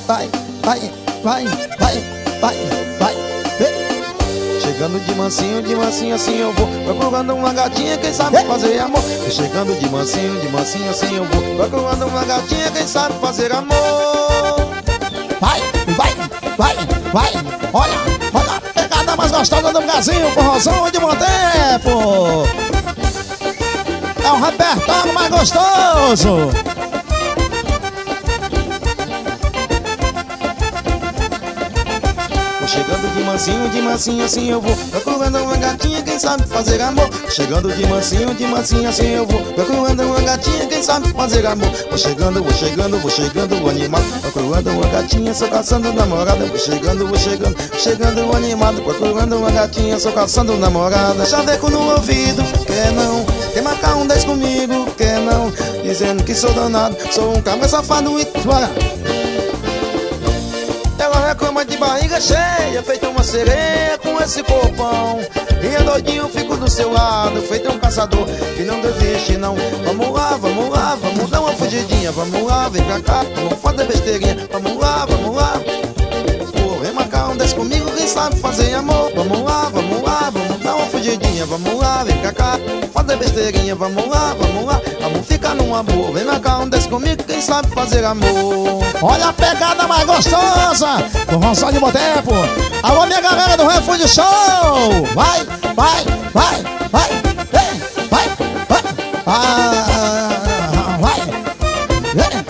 vai, vai, vai, vai, vai, vai. Chegando de mansinho assim eu vou procurando uma gatinha, quem sabe fazer amor. Chegando de mansinho assim eu vou procurando uma gatinha, quem sabe fazer amor. Vai, vai, vai, vai. Olha, olha a pegada mais gostosa do Brasil, forrozão de bom tempo. É o repertório mais gostoso. Chegando de mansinho assim eu vou procurando uma gatinha, quem sabe fazer amor. Chegando de mansinho assim eu vou procurando uma gatinha, quem sabe fazer amor. Vou chegando o animado, procurando uma gatinha, sou caçando namorada. Vou chegando o animado, procurando uma gatinha, sou caçando namorada. Chaveco no ouvido, quer não? Quer marcar um 10 comigo, quer não? Dizendo que sou danado, sou um cabra safado e bora. Ela reclama de barriga cheia, feita uma sereia com esse corpão. E é doidinho, fico do seu lado, feito um caçador que não desiste não. Vamos lá, vamos dar uma fugidinha. Vamos lá, vem pra cá, vamos fazer besteirinha. Vamos lá, pô, vem marcar um 10 comigo, quem sabe fazer amor. Vamos lá, vamos dar uma fugidinha. Vamos lá, vem pra cá, fazer besteirinha. Vamos lá, vamos ficar numa boa. Vem marcar um 10 comigo, quem sabe fazer amor. Olha a pegada mais gostosa do Ronçal de Bom Tempo. Alô, minha galera do Refúgio Show. Vai, vai, vai, vai, vai, vai, vai, vai, vai.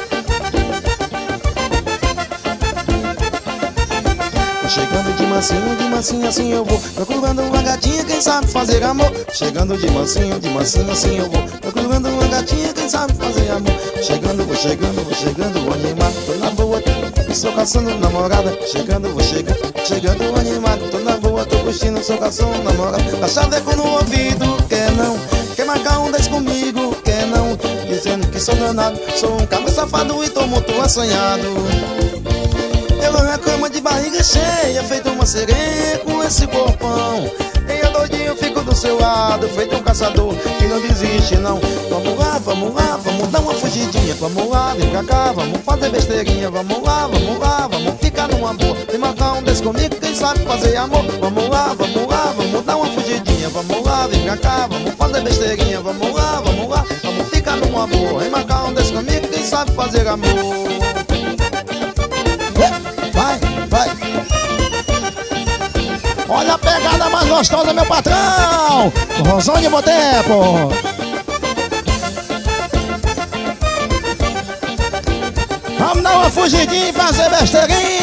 Chegando de mansinho assim eu vou procurando uma gatinha, quem sabe fazer amor. Chegando de mansinho assim eu vou procurando uma gatinha, quem sabe fazer amor. Vou chegando, o animado, tô na boa, sou caçando namorada. Chegando, o animado, tô na boa, tô curtindo, sou caçando namorada. Dá chaveco no ouvido, quer não? Quer marcar um 10 comigo, quer não? Dizendo que sou danado, sou um cabra safado e tô muito assanhado. Ela reclama de barriga cheia, feito uma sereia com esse corpão. E eu doidinho, fico do seu lado, feito um caçador que não desiste não. Vamos lá, vamos dar uma fugidinha. Vamos lá, vem pra cá, vamos fazer besteirinha. Vamos lá, vamos ficar numa boa. Vem marcar um 10 comigo, quem sabe fazer amor. Vamos lá, vamos dar uma fugidinha. Vamos lá, vem pra cá, vamos fazer besteirinha. Vamos lá, vamos ficar numa boa. Vem marcar um 10 comigo, quem sabe fazer amor. Vai, vai. Olha a pegada mais gostosa, meu patrão, Rosão de Bom Tempo. Vamos dar uma fugidinha e fazer besteirinha.